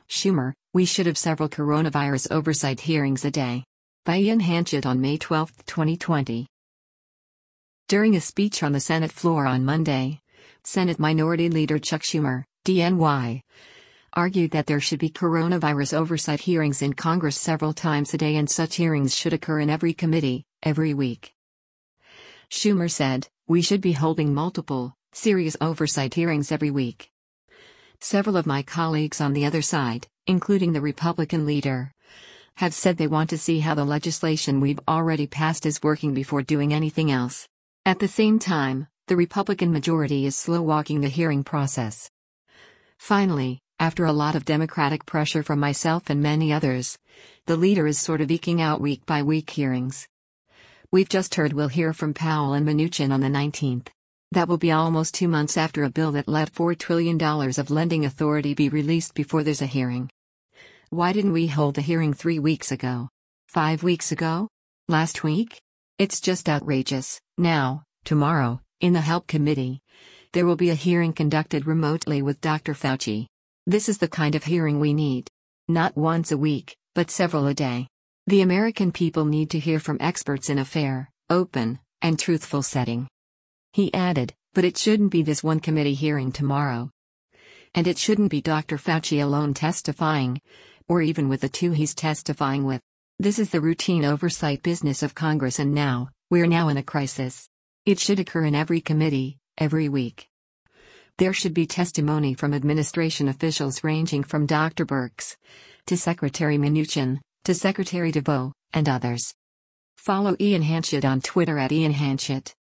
Schumer, we should have several coronavirus oversight hearings a day. By Ian Hanchett on May 12, 2020. During a speech on the Senate floor on Monday, Senate Minority Leader Chuck Schumer, DNY, argued that there should be coronavirus oversight hearings in Congress several times a day and such hearings should occur in every committee, every week. Schumer said, "We should be holding multiple, serious oversight hearings every week." Several of my colleagues on the other side, including the Republican leader, have said they want to see how the legislation we've already passed is working before doing anything else. At the same time, the Republican majority is slow-walking the hearing process. Finally, after a lot of Democratic pressure from myself and many others, the leader is sort of eking out week-by-week hearings. We've just heard we'll hear from Powell and Mnuchin on the 19th. That will be almost 2 months after a bill that let $4 trillion of lending authority be released before there's a hearing. Why didn't we hold a hearing 3 weeks ago? 5 weeks ago? Last week? It's just outrageous. Now, tomorrow, in the Help Committee, there will be a hearing conducted remotely with Dr. Fauci. This is the kind of hearing we need. Not once a week, but several a day. The American people need to hear from experts in a fair, open, and truthful setting. He added, but it shouldn't be this one committee hearing tomorrow. And it shouldn't be Dr. Fauci alone testifying, or even with the two he's testifying with. This is the routine oversight business of Congress, and we're now in a crisis. It should occur in every committee, every week. There should be testimony from administration officials ranging from Dr. Birx to Secretary Mnuchin to Secretary DeVos, and others. Follow Ian Hanchett on Twitter @IanHanchett.